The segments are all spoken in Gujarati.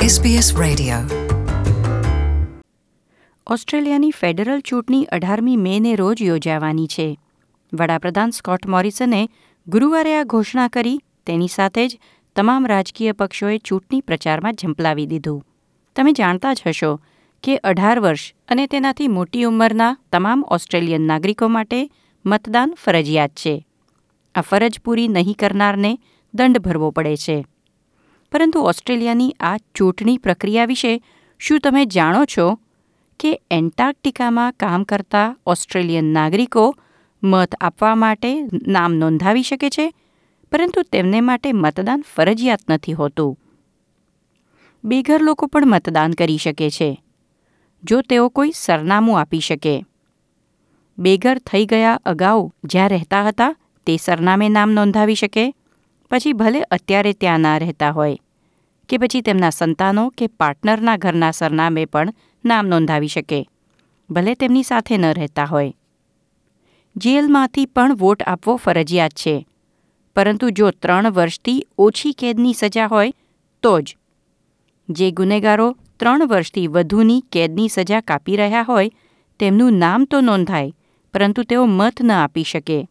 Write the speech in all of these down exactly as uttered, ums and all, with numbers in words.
S B S radio. ઓસ્ટ્રેલિયાની ફેડરલ ચૂંટણી અઢારમી મેને રોજ યોજાવાની છે. વડાપ્રધાન સ્કોટ મોરિસને ગુરુવારે આ ઘોષણા કરી. તેની સાથે જ તમામ રાજકીય પક્ષોએ ચૂંટણી પ્રચારમાં ઝંપલાવી દીધું. તમે જાણતા જ હશો કે અઢાર વર્ષ અને તેનાથી મોટી ઉંમરના તમામ ઓસ્ટ્રેલિયન નાગરિકો માટે મતદાન ફરજિયાત છે. આ ફરજ પૂરી નહીં કરનારને દંડ ભરવો પડે છે. પરંતુ ઓસ્ટ્રેલિયાની આ ચૂંટણી પ્રક્રિયા વિશે શું તમે જાણો છો કે એન્ટાર્કટિકામાં કામ કરતા ઓસ્ટ્રેલિયન નાગરિકો મત આપવા માટે નામ નોંધાવી શકે છે, પરંતુ તેમને માટે મતદાન ફરજિયાત નથી હોતું. બેઘર લોકો પણ મતદાન કરી શકે છે, જો તેઓ કોઈ સરનામું આપી શકે. બેઘર થઈ ગયા અગાઉ જ્યાં રહેતા હતા તે સરનામે નામ નોંધાવી શકે, પછી ભલે અત્યારે ત્યાં ના રહેતા હોય, કે પછી તેમના સંતાનો કે પાર્ટનરના ઘરના સરનામે પણ નામ નોંધાવી શકે, ભલે તેમની સાથે ન રહેતા હોય. જેલમાંથી પણ વોટ આપવો ફરજિયાત છે, પરંતુ જો ત્રણ વર્ષથી ઓછી કેદની સજા હોય તો જ. જે ગુનેગારો ત્રણ વર્ષથી વધુની કેદની સજા કાપી રહ્યા હોય તેમનું નામ તો નોંધાય, પરંતુ તેઓ મત ન આપી શકે.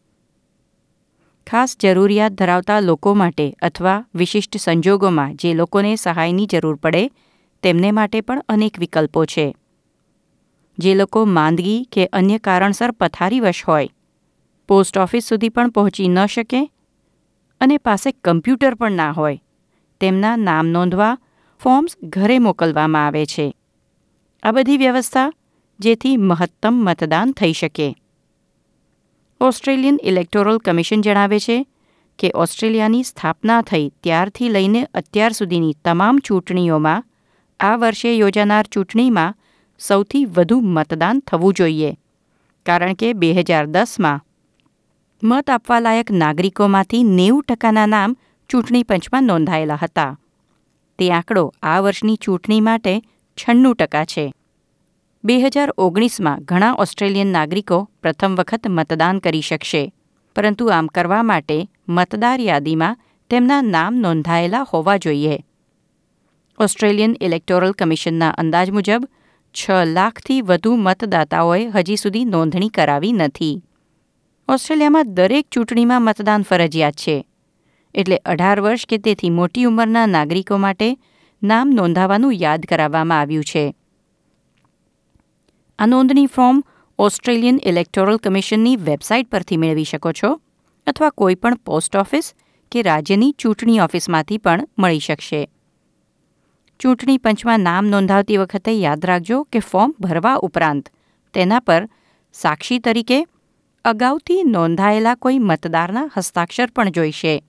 ખાસ જરૂરિયાત ધરાવતા લોકો માટે અથવા વિશિષ્ટ સંજોગોમાં જે લોકોને સહાયની જરૂર પડે તેમને માટે પણ અનેક વિકલ્પો છે. જે લોકો માંદગી કે અન્ય કારણસર પથારીવશ હોય, પોસ્ટ ઓફિસ સુધી પણ પહોંચી ન શકે અને પાસે કમ્પ્યુટર પણ ના હોય, તેમના નામ નોંધવા ફોર્મ્સ ઘરે મોકલવામાં આવે છે. આ બધી વ્યવસ્થા જેથી મહત્તમ મતદાન થઈ શકે. ઓસ્ટ્રેલિયન ઇલેક્ટોરલ કમિશન જણાવે છે કે ઓસ્ટ્રેલિયાની સ્થાપના થઈ ત્યારથી લઈને અત્યાર સુધીની તમામ ચૂંટણીઓમાં આ વર્ષે યોજાનાર ચૂંટણીમાં સૌથી વધુ મતદાન થવું જોઈએ, કારણ કે બે હજાર દસમાં મત આપવા લાયક નાગરિકોમાંથી નેવું ટકાના નામ ચૂંટણી પંચમાં નોંધાયેલા હતા. તે આંકડો આ વર્ષની ચૂંટણી માટે છન્નું ટકા છે. બે હજાર ઓગણીસમાં ઘણા ઓસ્ટ્રેલિયન નાગરિકો પ્રથમ વખત મતદાન કરી શકશે, પરંતુ આમ કરવા માટે મતદાર યાદીમાં તેમના નામ નોંધાયેલા હોવા જોઈએ. ઓસ્ટ્રેલિયન ઇલેક્ટોરલ કમિશનના અંદાજ મુજબ છ લાખથી વધુ મતદાતાઓએ હજી સુધી નોંધણી કરાવી નથી. ઓસ્ટ્રેલિયામાં દરેક ચૂંટણીમાં મતદાન ફરજિયાત છે, એટલે અઢાર વર્ષ કે તેથી મોટી ઉંમરના નાગરિકો માટે નામ નોંધાવવાનું યાદ કરાવવામાં આવ્યું છે. આ નોંધણી ફોર્મ ઓસ્ટ્રેલિયન ઇલેક્ટોરલ કમિશનની વેબસાઇટ પરથી મેળવી શકો છો, અથવા કોઈપણ પોસ્ટ ઓફિસ કે રાજ્યની ચૂંટણી ઓફિસમાંથી પણ મળી શકશે. ચૂંટણી પંચમાં નામ નોંધાવતી વખતે યાદ રાખજો કે ફોર્મ ભરવા ઉપરાંત તેના પર સાક્ષી તરીકે અગાઉથી નોંધાયેલા કોઈ મતદારના હસ્તાક્ષર પણ જોઈશે.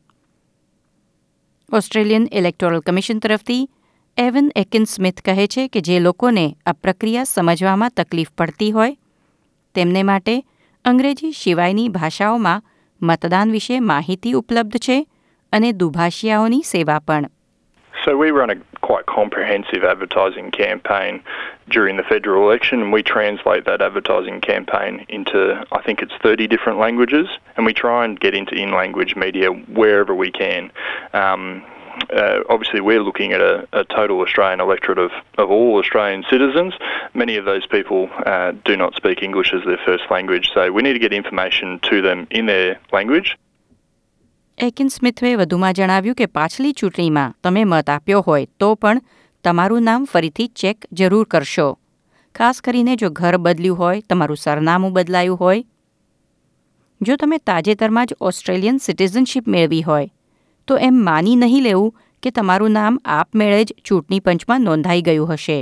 ઓસ્ટ્રેલિયન ઇલેક્ટોરલ કમિશન તરફથી એવન એકિન સ્મિથ કહે છે કે જે લોકોને આ પ્રક્રિયા સમજવામાં તકલીફ પડતી હોય તેમને માટે અંગ્રેજી સિવાયની ભાષાઓમાં મતદાન વિશે માહિતી ઉપલબ્ધ છે અને દુભાષિયાઓની સેવા પણ. So we run a quite comprehensive advertising campaign during the federal election, and we translate that advertising campaign into, I think it's thirty different languages, and we try and get into in-language media wherever we can. Um, uh, obviously, we're looking at a, a total Australian electorate of, of all Australian citizens. Many of those people uh, do not speak English as their first language, so we need to get information to them in their language. એકિન સ્મિથે વધુમાં જણાવ્યું કે પાછલી ચૂંટણીમાં તમે મત આપ્યો હોય તો પણ તમારું નામ ફરીથી ચેક જરૂર કરશો, ખાસ કરીને જો ઘર બદલ્યું હોય, તમારું સરનામું બદલાયું હોય. જો તમે તાજેતરમાં જ ઓસ્ટ્રેલિયન સિટીઝનશીપ મેળવી હોય તો એમ માની નહીં લેવું કે તમારું નામ આપમેળે જ ચૂંટણી પંચમાં નોંધાઈ ગયું હશે.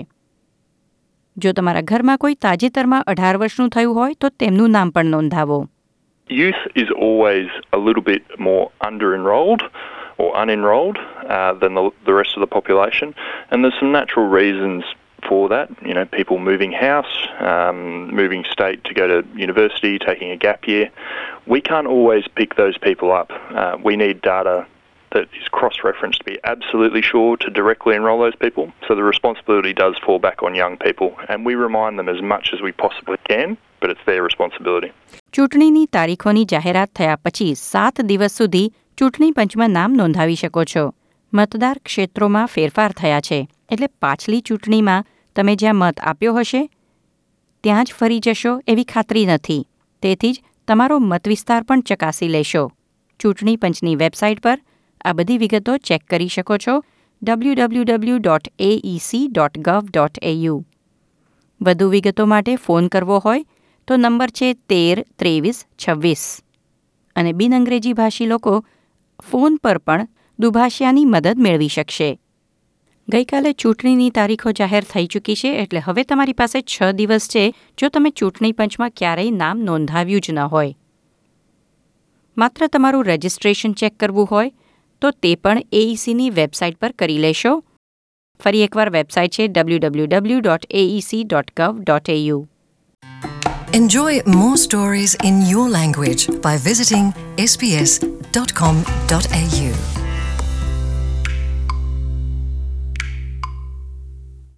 જો તમારા ઘરમાં કોઈ તાજેતરમાં અઢાર વર્ષનું થયું હોય તો તેમનું નામ પણ નોંધાવો. Youth is always a little bit more under-enrolled or unenrolled uh, than the, the rest of the population, and there's some natural reasons for that. You know, people moving house, um, moving state to go to university, taking a gap year. We can't always pick those people up. Uh, we need data that is cross-referenced to be absolutely sure to directly enrol those people. So the responsibility does fall back on young people, and we remind them as much as we possibly can, but it's their responsibility. ચૂંટણીની તારીખોની જાહેરાત થયા પછી સાત દિવસ સુધી ચૂંટણી પંચમાં નામ નોંધાવી શકો છો. મતદાર ક્ષેત્રોમાં ફેરફાર થયા છે, એટલે પાછલી ચૂંટણીમાં તમે જ્યાં મત આપ્યો હશે ત્યાં જ ફરી જશો એવી ખાતરી નથી. તેથી જ તમારો મતવિસ્તાર પણ ચકાસી લેશો. ચૂંટણી પંચની વેબસાઇટ પર આ બધી વિગતો ચેક કરી શકો છો W W W dot A E C dot gov dot A U. વધુ વિગતો માટે ફોન કરવો હોય તો નંબર છે તેર ત્રેવીસ છવ્વીસ. અને બિન અંગ્રેજી ભાષી લોકો ફોન પર પણ દુભાષિયાની મદદ મેળવી શકશે. ગઈકાલે ચૂંટણીની તારીખો જાહેર થઈ ચૂકી છે, એટલે હવે તમારી પાસે છ દિવસ છે જો તમે ચૂંટણી પંચમાં ક્યારેય નામ નોંધાવ્યું જ ન હોય. માત્ર તમારું રજિસ્ટ્રેશન ચેક કરવું હોય તો તે પણ એઈસીની વેબસાઇટ પર કરી લેશો. ફરી એકવાર વેબસાઇટ છે W W W dot A E C dot gov dot A U. Enjoy more stories in your language by visiting s b s dot com dot a u.